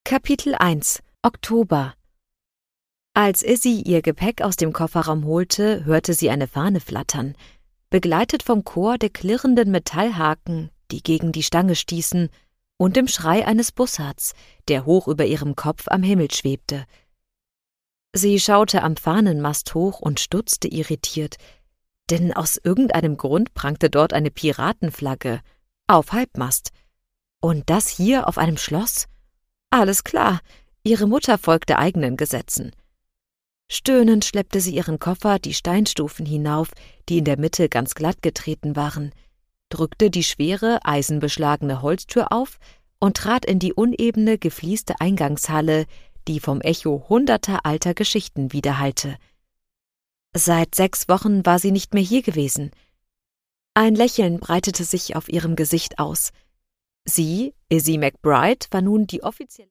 Kapitel 1 Oktober. Als Izzy ihr Gepäck aus dem Kofferraum holte, hörte sie eine Fahne flattern, begleitet vom Chor der klirrenden Metallhaken, die gegen die Stange stießen, und dem Schrei eines Bussards, der hoch über ihrem Kopf am Himmel schwebte. Sie schaute am Fahnenmast hoch und stutzte irritiert, denn aus irgendeinem Grund prangte dort eine Piratenflagge, auf Halbmast. Und das hier auf einem Schloss? Alles klar, ihre Mutter folgte eigenen Gesetzen. Stöhnend schleppte sie ihren Koffer die Steinstufen hinauf, die in der Mitte ganz glatt getreten waren, drückte die schwere, eisenbeschlagene Holztür auf und trat in die unebene, geflieste Eingangshalle, die vom Echo hunderter alter Geschichten widerhallte. Seit 6 Wochen war sie nicht mehr hier gewesen. Ein Lächeln breitete sich auf ihrem Gesicht aus. Sie, Izzy McBride, war nun die offizielle